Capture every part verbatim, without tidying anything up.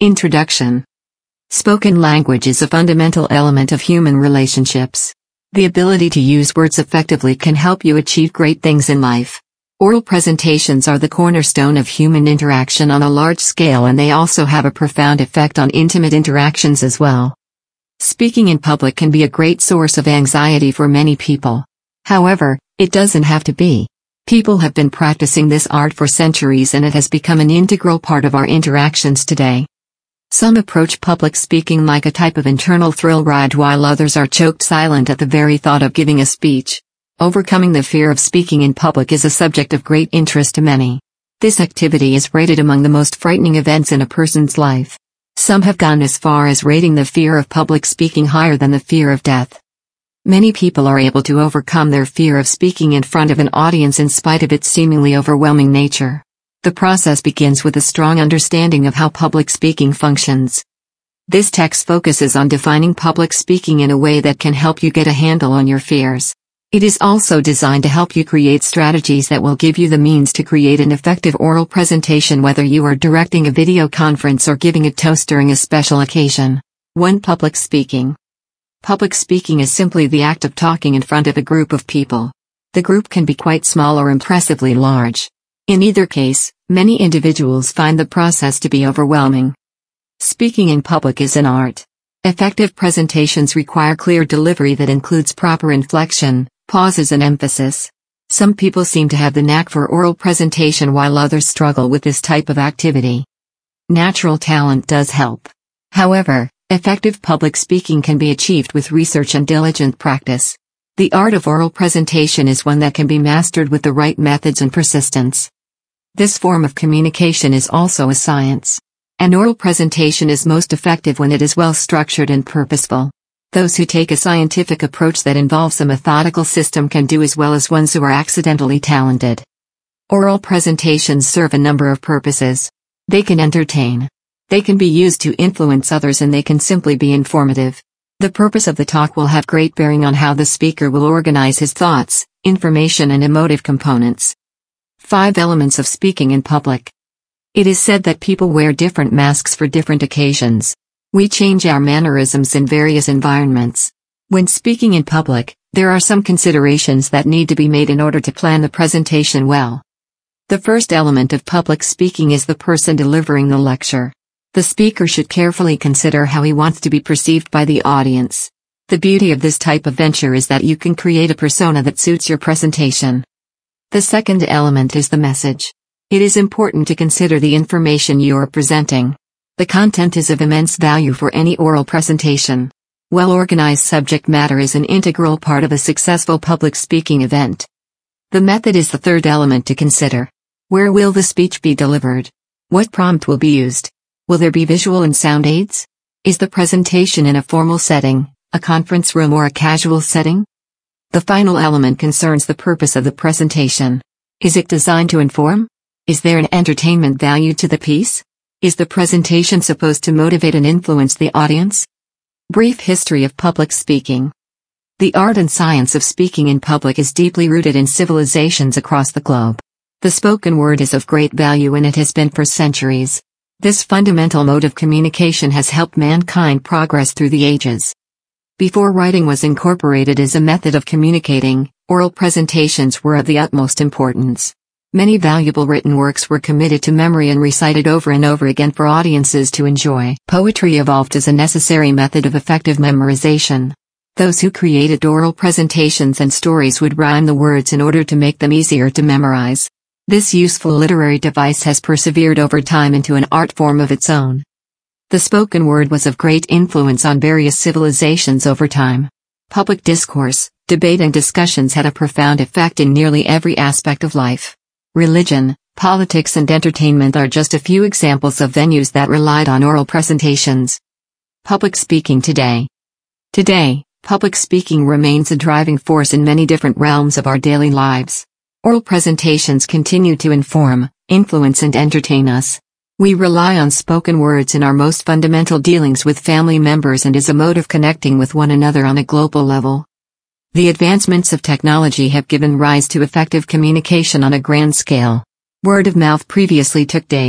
Introduction. Spoken language is a fundamental element of human relationships. The ability to use words effectively can help you achieve great things in life. Oral presentations are the cornerstone of human interaction on a large scale, and they also have a profound effect on intimate interactions as well. Speaking in public can be a great source of anxiety for many people. However, it doesn't have to be. People have been practicing this art for centuries, and it has become an integral part of our interactions today. Some approach public speaking like a type of internal thrill ride, while others are choked silent at the very thought of giving a speech. Overcoming the fear of speaking in public is a subject of great interest to many. This activity is rated among the most frightening events in a person's life. Some have gone as far as rating the fear of public speaking higher than the fear of death. Many people are able to overcome their fear of speaking in front of an audience in spite of its seemingly overwhelming nature. The process begins with a strong understanding of how public speaking functions. This text focuses on defining public speaking in a way that can help you get a handle on your fears. It is also designed to help you create strategies that will give you the means to create an effective oral presentation, whether you are directing a video conference or giving a toast during a special occasion. one. Public speaking. Public speaking is simply the act of talking in front of a group of people. The group can be quite small or impressively large. In either case, many individuals find the process to be overwhelming. Speaking in public is an art. Effective presentations require clear delivery that includes proper inflection, pauses, and emphasis. Some people seem to have the knack for oral presentation, while others struggle with this type of activity. Natural talent does help. However, effective public speaking can be achieved with research and diligent practice. The art of oral presentation is one that can be mastered with the right methods and persistence. This form of communication is also a science. An oral presentation is most effective when it is well structured and purposeful. Those who take a scientific approach that involves a methodical system can do as well as ones who are accidentally talented. Oral presentations serve a number of purposes. They can entertain. They can be used to influence others, and they can simply be informative. The purpose of the talk will have great bearing on how the speaker will organize his thoughts, information, and emotive components. Five elements of speaking in public. It is said that people wear different masks for different occasions. We change our mannerisms in various environments. When speaking in public, there are some considerations that need to be made in order to plan the presentation well. The first element of public speaking is the person delivering the lecture. The speaker should carefully consider how he wants to be perceived by the audience. The beauty of this type of venture is that you can create a persona that suits your presentation. The second element is the message. It is important to consider the information you are presenting. The content is of immense value for any oral presentation. Well-organized subject matter is an integral part of a successful public speaking event. The method is the third element to consider. Where will the speech be delivered? What prompt will be used? Will there be visual and sound aids? Is the presentation in a formal setting, a conference room, or a casual setting? The final element concerns the purpose of the presentation. Is it designed to inform? Is there an entertainment value to the piece? Is the presentation supposed to motivate and influence the audience? Brief history of public speaking. The art and science of speaking in public is deeply rooted in civilizations across the globe. The spoken word is of great value, and it has been for centuries. This fundamental mode of communication has helped mankind progress through the ages. Before writing was incorporated as a method of communicating, oral presentations were of the utmost importance. Many valuable written works were committed to memory and recited over and over again for audiences to enjoy. Poetry evolved as a necessary method of effective memorization. Those who created oral presentations and stories would rhyme the words in order to make them easier to memorize. This useful literary device has persevered over time into an art form of its own. The spoken word was of great influence on various civilizations over time. Public discourse, debate, and discussions had a profound effect in nearly every aspect of life. Religion, politics, and entertainment are just a few examples of venues that relied on oral presentations. Public speaking today. Today, public speaking remains a driving force in many different realms of our daily lives. Oral presentations continue to inform, influence, and entertain us. We rely on spoken words in our most fundamental dealings with family members and as a mode of connecting with one another on a global level. The advancements of technology have given rise to effective communication on a grand scale. Word of mouth previously took days,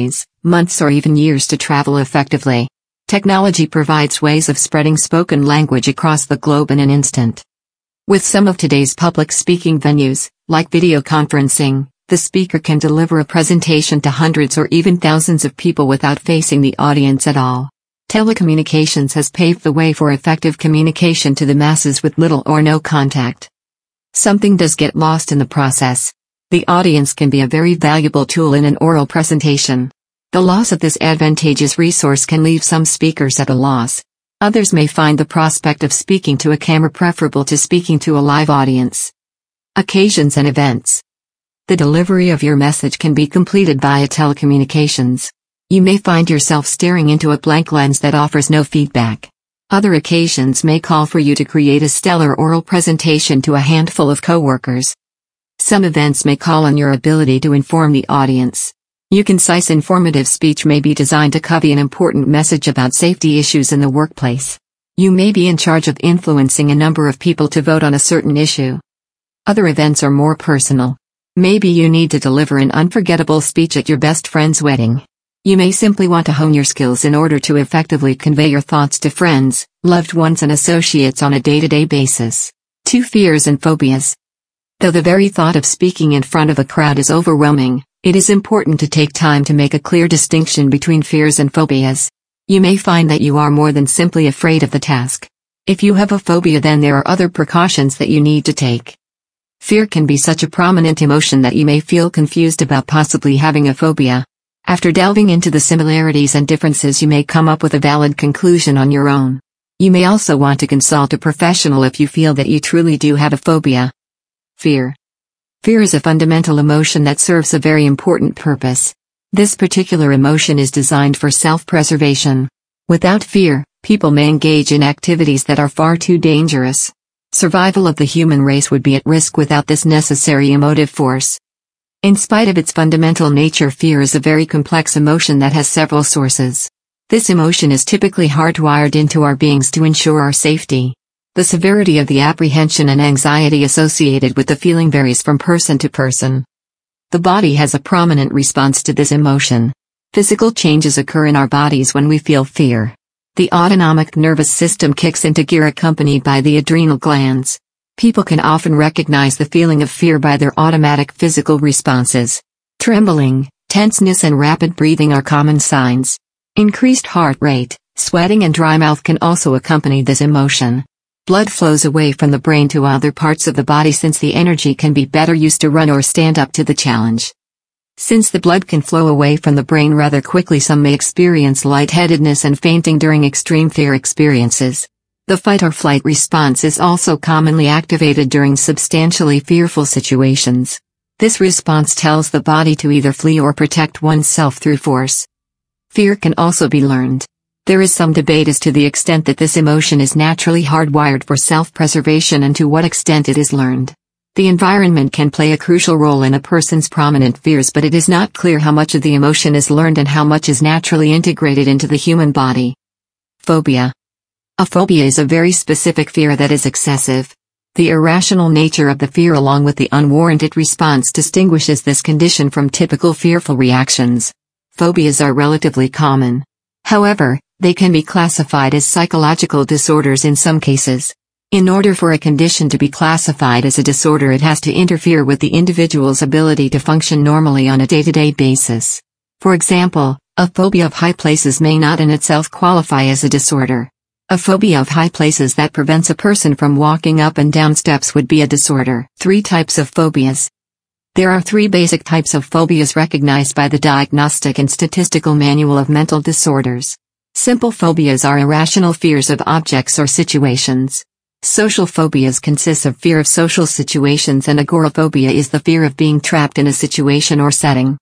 months or even years to travel effectively. Technology provides ways of spreading spoken language across the globe in an instant. With some of today's public speaking venues, like video conferencing, the speaker can deliver a presentation to hundreds or even thousands of people without facing the audience at all. Telecommunications has paved the way for effective communication to the masses with little or no contact. Something does get lost in the process. The audience can be a very valuable tool in an oral presentation. The loss of this advantageous resource can leave some speakers at a loss. Others may find the prospect of speaking to a camera preferable to speaking to a live audience. Occasions and events. The delivery of your message can be completed via telecommunications. You may find yourself staring into a blank lens that offers no feedback. Other occasions may call for you to create a stellar oral presentation to a handful of coworkers. Some events may call on your ability to inform the audience. Your concise, informative speech may be designed to convey an important message about safety issues in the workplace. You may be in charge of influencing a number of people to vote on a certain issue. Other events are more personal. Maybe you need to deliver an unforgettable speech at your best friend's wedding. You may simply want to hone your skills in order to effectively convey your thoughts to friends, loved ones and associates on a day-to-day basis. Two fears and phobias. Though the very thought of speaking in front of a crowd is overwhelming, it is important to take time to make a clear distinction between fears and phobias. You may find that you are more than simply afraid of the task. If you have a phobia, then there are other precautions that you need to take. Fear can be such a prominent emotion that you may feel confused about possibly having a phobia. After delving into the similarities and differences, you may come up with a valid conclusion on your own. You may also want to consult a professional if you feel that you truly do have a phobia. Fear. Fear is a fundamental emotion that serves a very important purpose. This particular emotion is designed for self-preservation. Without fear, people may engage in activities that are far too dangerous. Survival of the human race would be at risk without this necessary emotive force. In spite of its fundamental nature, fear is a very complex emotion that has several sources. This emotion is typically hardwired into our beings to ensure our safety. The severity of the apprehension and anxiety associated with the feeling varies from person to person. The body has a prominent response to this emotion. Physical changes occur in our bodies when we feel fear. The autonomic nervous system kicks into gear accompanied by the adrenal glands. People can often recognize the feeling of fear by their automatic physical responses. Trembling, tenseness and rapid breathing are common signs. Increased heart rate, sweating and dry mouth can also accompany this emotion. Blood flows away from the brain to other parts of the body since the energy can be better used to run or stand up to the challenge. Since the blood can flow away from the brain rather quickly, some may experience lightheadedness and fainting during extreme fear experiences. The fight or flight response is also commonly activated during substantially fearful situations. This response tells the body to either flee or protect oneself through force. Fear can also be learned. There is some debate as to the extent that this emotion is naturally hardwired for self-preservation and to what extent it is learned. The environment can play a crucial role in a person's prominent fears, but it is not clear how much of the emotion is learned and how much is naturally integrated into the human body. Phobia. A phobia is a very specific fear that is excessive. The irrational nature of the fear along with the unwarranted response distinguishes this condition from typical fearful reactions. Phobias are relatively common. However, they can be classified as psychological disorders in some cases. In order for a condition to be classified as a disorder, it has to interfere with the individual's ability to function normally on a day-to-day basis. For example, a phobia of high places may not in itself qualify as a disorder. A phobia of high places that prevents a person from walking up and down steps would be a disorder. Three types of phobias. There are three basic types of phobias recognized by the Diagnostic and Statistical Manual of Mental Disorders. Simple phobias are irrational fears of objects or situations. Social phobias consist of fear of social situations, and agoraphobia is the fear of being trapped in a situation or setting.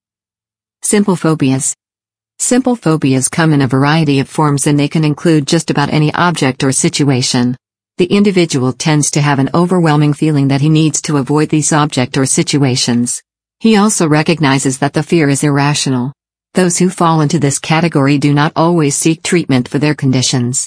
Simple phobias. Simple phobias come in a variety of forms, and they can include just about any object or situation. The individual tends to have an overwhelming feeling that he needs to avoid these objects or situations. He also recognizes that the fear is irrational. Those who fall into this category do not always seek treatment for their conditions.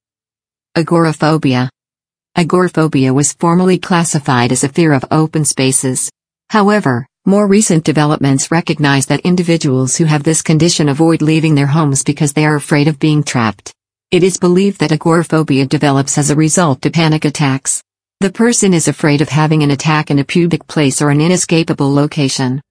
Agoraphobia. Agoraphobia was formerly classified as a fear of open spaces. However, More recent developments recognize that individuals who have this condition avoid leaving their homes because they are afraid of being trapped. It is believed that agoraphobia develops as a result of panic attacks. The person is afraid of having an attack in a public place or an inescapable location.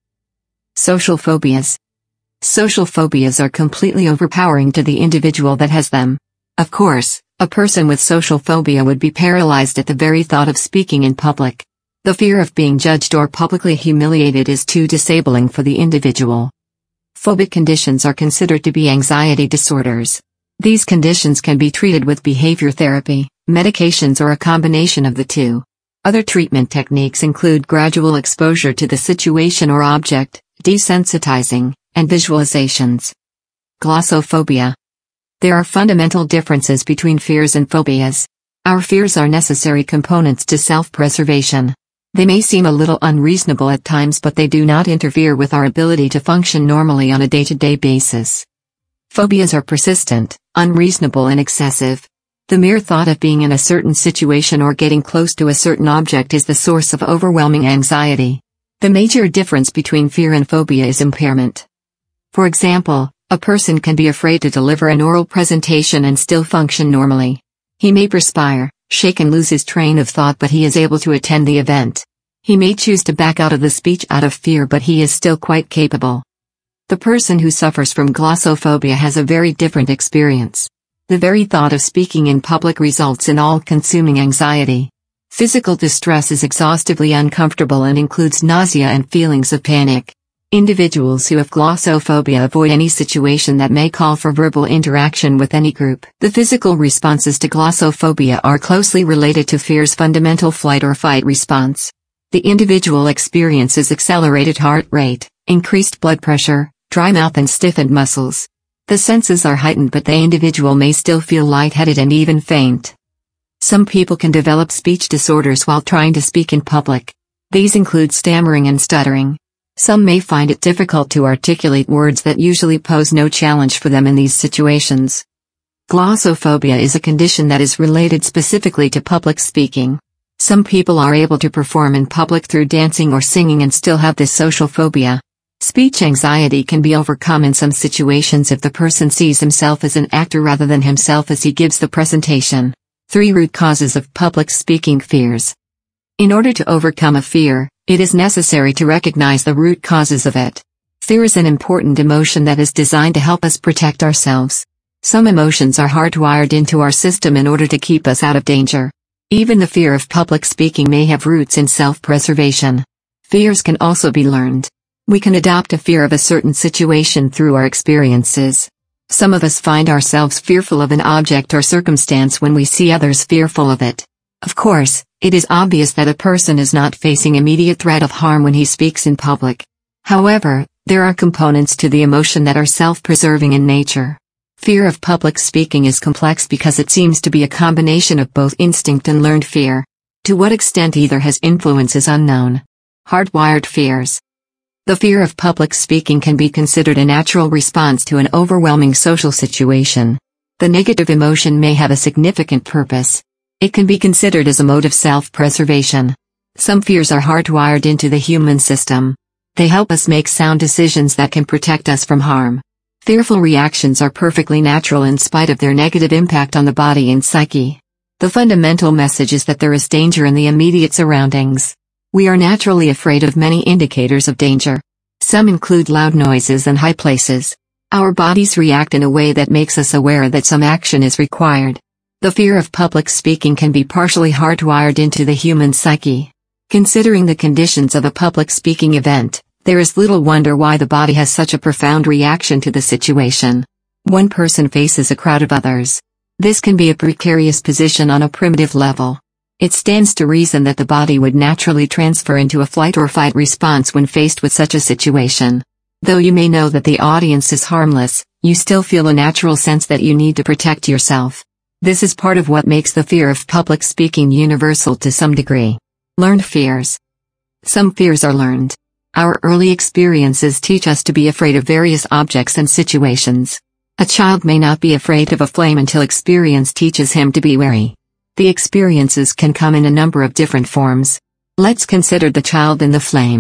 Social phobias. Social phobias are completely overpowering to the individual that has them. Of course, a person with social phobia would be paralyzed at the very thought of speaking in public. The fear of being judged or publicly humiliated is too disabling for the individual. Phobic conditions are considered to be anxiety disorders. These conditions can be treated with behavior therapy, medications, or a combination of the two. Other treatment techniques include gradual exposure to the situation or object, desensitizing, and visualizations. Glossophobia. There are fundamental differences between fears and phobias. Our fears are necessary components to self-preservation. They may seem a little unreasonable at times, but they do not interfere with our ability to function normally on a day-to-day basis. Phobias are persistent, unreasonable, and excessive. The mere thought of being in a certain situation or getting close to a certain object is the source of overwhelming anxiety. The major difference between fear and phobia is impairment. For example, a person can be afraid to deliver an oral presentation and still function normally. He may perspire, shake, and lose his train of thought, but he is able to attend the event. He may choose to back out of the speech out of fear, but he is still quite capable. The person who suffers from glossophobia has a very different experience. The very thought of speaking in public results in all-consuming anxiety. Physical distress is exhaustively uncomfortable and includes nausea and feelings of panic. Individuals who have glossophobia avoid any situation that may call for verbal interaction with any group. The physical responses to glossophobia are closely related to fear's fundamental flight or fight response. The individual experiences accelerated heart rate, increased blood pressure, dry mouth, and stiffened muscles. The senses are heightened, but the individual may still feel lightheaded and even faint. Some people can develop speech disorders while trying to speak in public. These include stammering and stuttering. Some may find it difficult to articulate words that usually pose no challenge for them in these situations. Glossophobia is a condition that is related specifically to public speaking. Some people are able to perform in public through dancing or singing and still have this social phobia. Speech anxiety can be overcome in some situations if the person sees himself as an actor rather than himself as he gives the presentation. Three root causes of public speaking fears. In order to overcome a fear, it is necessary to recognize the root causes of it. Fear is an important emotion that is designed to help us protect ourselves. Some emotions are hardwired into our system in order to keep us out of danger. Even the fear of public speaking may have roots in self-preservation. Fears can also be learned. We can adopt a fear of a certain situation through our experiences. Some of us find ourselves fearful of an object or circumstance when we see others fearful of it. Of course, it is obvious that a person is not facing immediate threat of harm when he speaks in public. However, there are components to the emotion that are self-preserving in nature. Fear of public speaking is complex because it seems to be a combination of both instinct and learned fear. To what extent either has influence is unknown. Hardwired fears. The fear of public speaking can be considered a natural response to an overwhelming social situation. The negative emotion may have a significant purpose. It can be considered as a mode of self-preservation. Some fears are hardwired into the human system. They help us make sound decisions that can protect us from harm. Fearful reactions are perfectly natural in spite of their negative impact on the body and psyche. The fundamental message is that there is danger in the immediate surroundings. We are naturally afraid of many indicators of danger. Some include loud noises and high places. Our bodies react in a way that makes us aware that some action is required. The fear of public speaking can be partially hardwired into the human psyche. Considering the conditions of a public speaking event, there is little wonder why the body has such a profound reaction to the situation. One person faces a crowd of others. This can be a precarious position on a primitive level. It stands to reason that the body would naturally transfer into a flight or fight response when faced with such a situation. Though you may know that the audience is harmless, you still feel a natural sense that you need to protect yourself. This is part of what makes the fear of public speaking universal to some degree. Learned fears. Some fears are learned. Our early experiences teach us to be afraid of various objects and situations. A child may not be afraid of a flame until experience teaches him to be wary. The experiences can come in a number of different forms. Let's consider the child in the flame.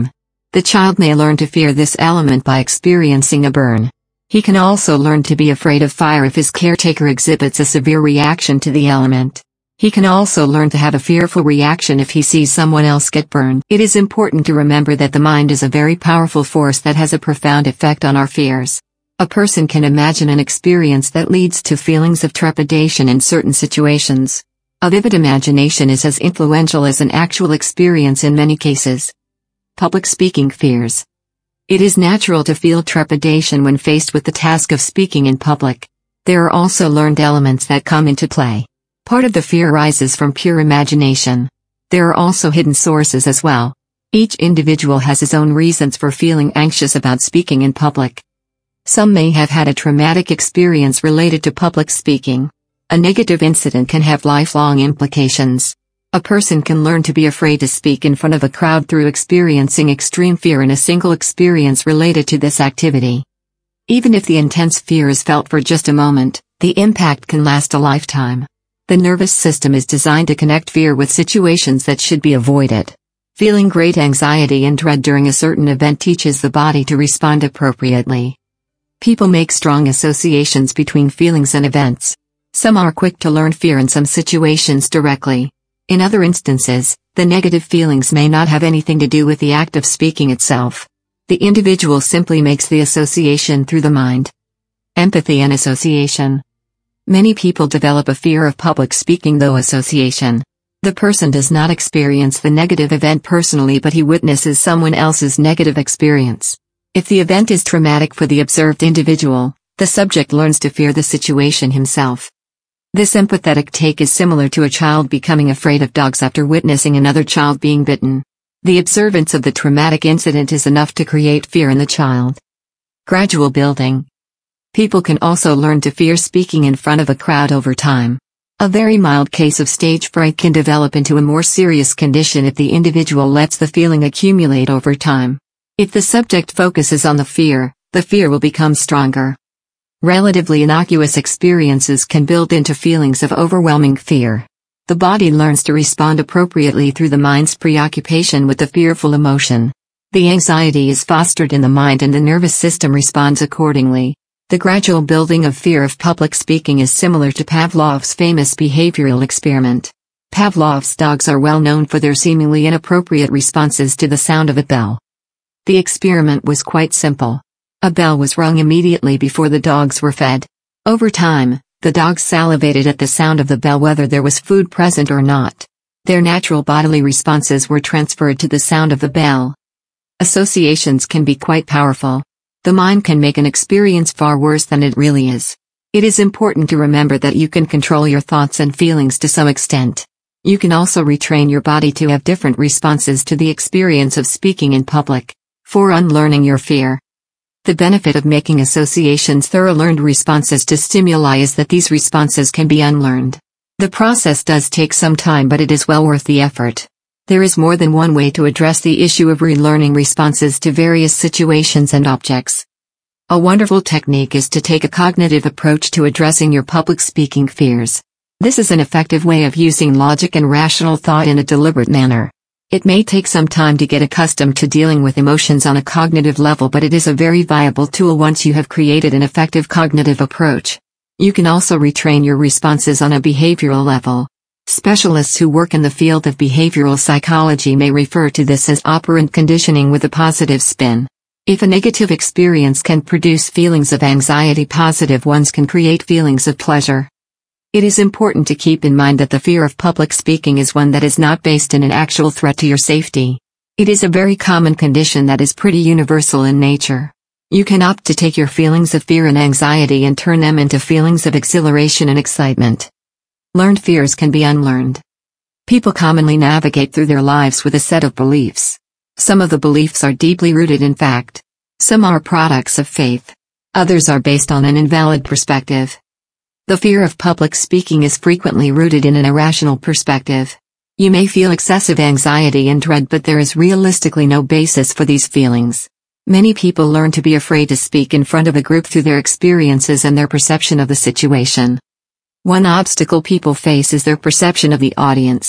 The child may learn to fear this element by experiencing a burn. He can also learn to be afraid of fire if his caretaker exhibits a severe reaction to the element. He can also learn to have a fearful reaction if he sees someone else get burned. It is important to remember that the mind is a very powerful force that has a profound effect on our fears. A person can imagine an experience that leads to feelings of trepidation in certain situations. A vivid imagination is as influential as an actual experience in many cases. Public speaking fears. It is natural to feel trepidation when faced with the task of speaking in public. There are also learned elements that come into play. Part of the fear arises from pure imagination. There are also hidden sources as well. Each individual has his own reasons for feeling anxious about speaking in public. Some may have had a traumatic experience related to public speaking. A negative incident can have lifelong implications. A person can learn to be afraid to speak in front of a crowd through experiencing extreme fear in a single experience related to this activity. Even if the intense fear is felt for just a moment, the impact can last a lifetime. The nervous system is designed to connect fear with situations that should be avoided. Feeling great anxiety and dread during a certain event teaches the body to respond appropriately. People make strong associations between feelings and events. Some are quick to learn fear in some situations directly. In other instances, the negative feelings may not have anything to do with the act of speaking itself. The individual simply makes the association through the mind. Empathy and association. Many people develop a fear of public speaking through association. The person does not experience the negative event personally, but he witnesses someone else's negative experience. If the event is traumatic for the observed individual, the subject learns to fear the situation himself. This empathetic take is similar to a child becoming afraid of dogs after witnessing another child being bitten. The observance of the traumatic incident is enough to create fear in the child. Gradual building. People can also learn to fear speaking in front of a crowd over time. A very mild case of stage fright can develop into a more serious condition if the individual lets the feeling accumulate over time. If the subject focuses on the fear, the fear will become stronger. Relatively innocuous experiences can build into feelings of overwhelming fear. The body learns to respond appropriately through the mind's preoccupation with the fearful emotion. The anxiety is fostered in the mind and the nervous system responds accordingly. The gradual building of fear of public speaking is similar to Pavlov's famous behavioral experiment. Pavlov's dogs are well known for their seemingly inappropriate responses to the sound of a bell. The experiment was quite simple. A bell was rung immediately before the dogs were fed. Over time, the dogs salivated at the sound of the bell whether there was food present or not. Their natural bodily responses were transferred to the sound of the bell. Associations can be quite powerful. The mind can make an experience far worse than it really is. It is important to remember that you can control your thoughts and feelings to some extent. You can also retrain your body to have different responses to the experience of speaking in public. For unlearning your fear. The benefit of making associations through learned responses to stimuli is that these responses can be unlearned. The process does take some time, but it is well worth the effort. There is more than one way to address the issue of relearning responses to various situations and objects. A wonderful technique is to take a cognitive approach to addressing your public speaking fears. This is an effective way of using logic and rational thought in a deliberate manner. It may take some time to get accustomed to dealing with emotions on a cognitive level, but it is a very viable tool once you have created an effective cognitive approach. You can also retrain your responses on a behavioral level. Specialists who work in the field of behavioral psychology may refer to this as operant conditioning with a positive spin. If a negative experience can produce feelings of anxiety, positive ones can create feelings of pleasure. It is important to keep in mind that the fear of public speaking is one that is not based in an actual threat to your safety. It is a very common condition that is pretty universal in nature. You can opt to take your feelings of fear and anxiety and turn them into feelings of exhilaration and excitement. Learned fears can be unlearned. People commonly navigate through their lives with a set of beliefs. Some of the beliefs are deeply rooted in fact. Some are products of faith. Others are based on an invalid perspective. The fear of public speaking is frequently rooted in an irrational perspective. You may feel excessive anxiety and dread, but there is realistically no basis for these feelings. Many people learn to be afraid to speak in front of a group through their experiences and their perception of the situation. One obstacle people face is their perception of the audience.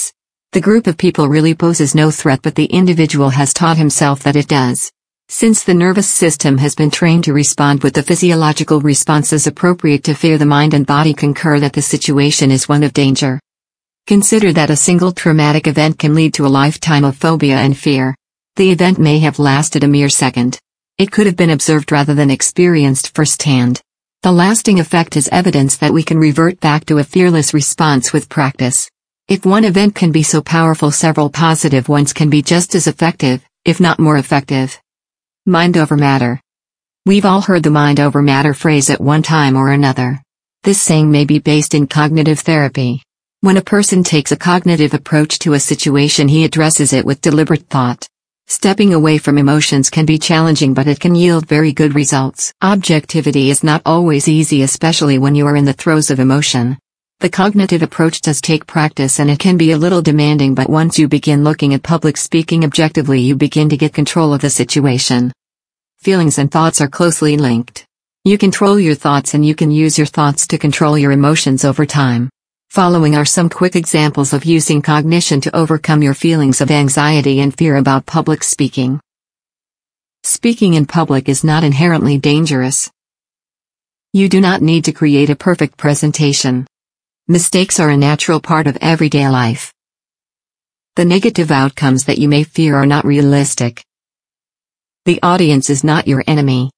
The group of people really poses no threat, but the individual has taught himself that it does. Since the nervous system has been trained to respond with the physiological responses appropriate to fear, the mind and body concur that the situation is one of danger. Consider that a single traumatic event can lead to a lifetime of phobia and fear. The event may have lasted a mere second. It could have been observed rather than experienced firsthand. The lasting effect is evidence that we can revert back to a fearless response with practice. If one event can be so powerful, several positive ones can be just as effective, if not more effective. Mind over matter. We've all heard the mind over matter phrase at one time or another. This saying may be based in cognitive therapy. When a person takes a cognitive approach to a situation, he addresses it with deliberate thought. Stepping away from emotions can be challenging, but it can yield very good results. Objectivity is not always easy, especially when you are in the throes of emotion. The cognitive approach does take practice and it can be a little demanding, but once you begin looking at public speaking objectively, you begin to get control of the situation. Feelings and thoughts are closely linked. You control your thoughts and you can use your thoughts to control your emotions over time. Following are some quick examples of using cognition to overcome your feelings of anxiety and fear about public speaking. Speaking in public is not inherently dangerous. You do not need to create a perfect presentation. Mistakes are a natural part of everyday life. The negative outcomes that you may fear are not realistic. The audience is not your enemy.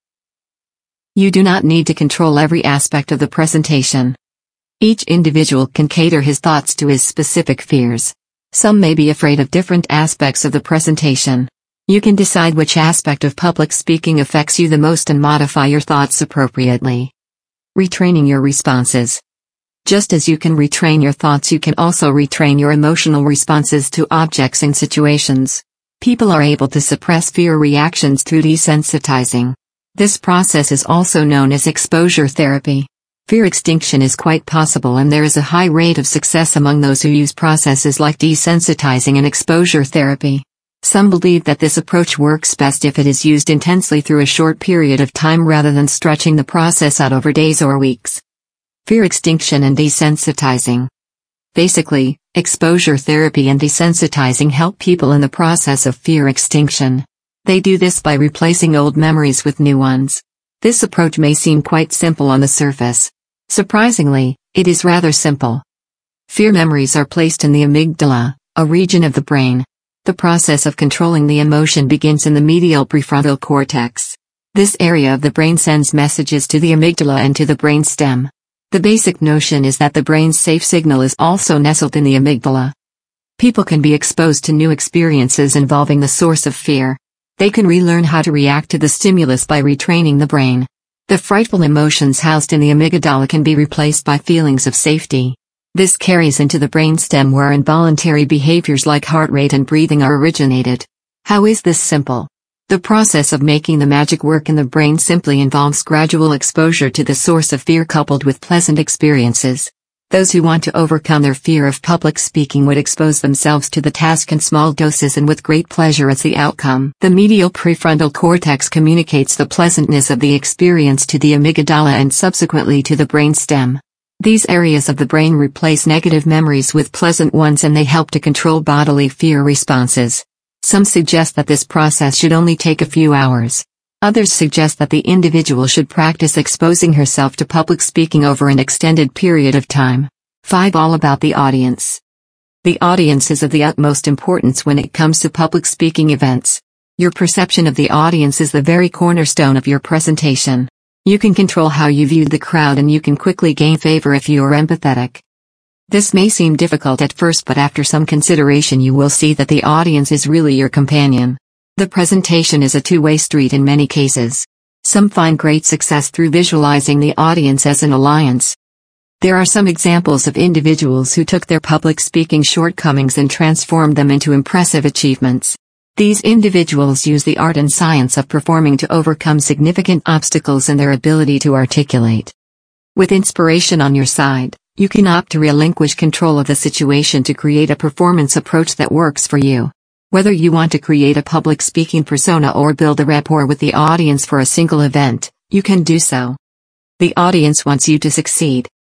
You do not need to control every aspect of the presentation. Each individual can cater his thoughts to his specific fears. Some may be afraid of different aspects of the presentation. You can decide which aspect of public speaking affects you the most and modify your thoughts appropriately. Retraining your responses. Just as you can retrain your thoughts, you can also retrain your emotional responses to objects and situations. People are able to suppress fear reactions through desensitizing. This process is also known as exposure therapy. Fear extinction is quite possible, and there is a high rate of success among those who use processes like desensitizing and exposure therapy. Some believe that this approach works best if it is used intensely through a short period of time rather than stretching the process out over days or weeks. Fear extinction and desensitizing. Basically, exposure therapy and desensitizing help people in the process of fear extinction. They do this by replacing old memories with new ones. This approach may seem quite simple on the surface. Surprisingly, it is rather simple. Fear memories are placed in the amygdala, a region of the brain. The process of controlling the emotion begins in the medial prefrontal cortex. This area of the brain sends messages to the amygdala and to the brain stem. The basic notion is that the brain's safe signal is also nestled in the amygdala. People can be exposed to new experiences involving the source of fear. They can relearn how to react to the stimulus by retraining the brain. The frightful emotions housed in the amygdala can be replaced by feelings of safety. This carries into the brainstem where involuntary behaviors like heart rate and breathing are originated. How is this simple? The process of making the magic work in the brain simply involves gradual exposure to the source of fear coupled with pleasant experiences. Those who want to overcome their fear of public speaking would expose themselves to the task in small doses and with great pleasure as the outcome. The medial prefrontal cortex communicates the pleasantness of the experience to the amygdala and subsequently to the brainstem. These areas of the brain replace negative memories with pleasant ones, and they help to control bodily fear responses. Some suggest that this process should only take a few hours. Others suggest that the individual should practice exposing herself to public speaking over an extended period of time. five All about the audience. The audience is of the utmost importance when it comes to public speaking events. Your perception of the audience is the very cornerstone of your presentation. You can control how you view the crowd, and you can quickly gain favor if you are empathetic. This may seem difficult at first, but after some consideration you will see that the audience is really your companion. The presentation is a two-way street in many cases. Some find great success through visualizing the audience as an alliance. There are some examples of individuals who took their public speaking shortcomings and transformed them into impressive achievements. These individuals use the art and science of performing to overcome significant obstacles in their ability to articulate. With inspiration on your side, you can opt to relinquish control of the situation to create a performance approach that works for you. Whether you want to create a public speaking persona or build a rapport with the audience for a single event, you can do so. The audience wants you to succeed.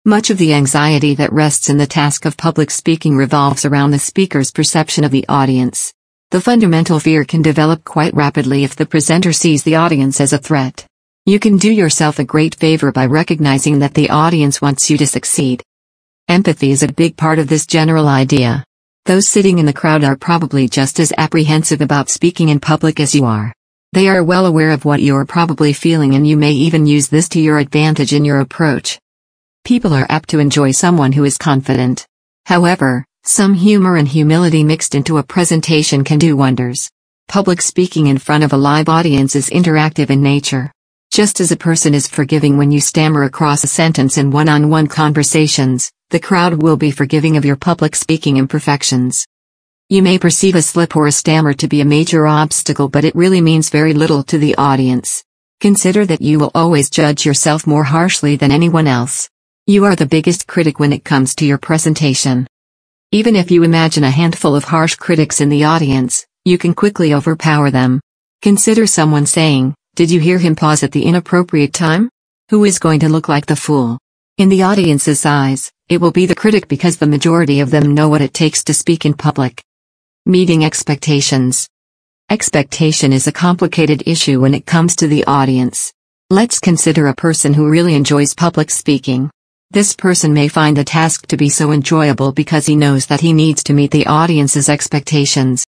Much of the anxiety that rests in the task of public speaking revolves around the speaker's perception of the audience. The fundamental fear can develop quite rapidly if the presenter sees the audience as a threat. You can do yourself a great favor by recognizing that the audience wants you to succeed. Empathy is a big part of this general idea. Those sitting in the crowd are probably just as apprehensive about speaking in public as you are. They are well aware of what you're probably feeling, and you may even use this to your advantage in your approach. People are apt to enjoy someone who is confident. However, some humor and humility mixed into a presentation can do wonders. Public speaking in front of a live audience is interactive in nature. Just as a person is forgiving when you stammer across a sentence in one-on-one conversations, the crowd will be forgiving of your public speaking imperfections. You may perceive a slip or a stammer to be a major obstacle, but it really means very little to the audience. Consider that you will always judge yourself more harshly than anyone else. You are the biggest critic when it comes to your presentation. Even if you imagine a handful of harsh critics in the audience, you can quickly overpower them. Consider someone saying, "Did you hear him pause at the inappropriate time?" Who is going to look like the fool? In the audience's eyes, it will be the critic, because the majority of them know what it takes to speak in public. Meeting expectations. Expectation is a complicated issue when it comes to the audience. Let's consider a person who really enjoys public speaking. This person may find the task to be so enjoyable because he knows that he needs to meet the audience's expectations.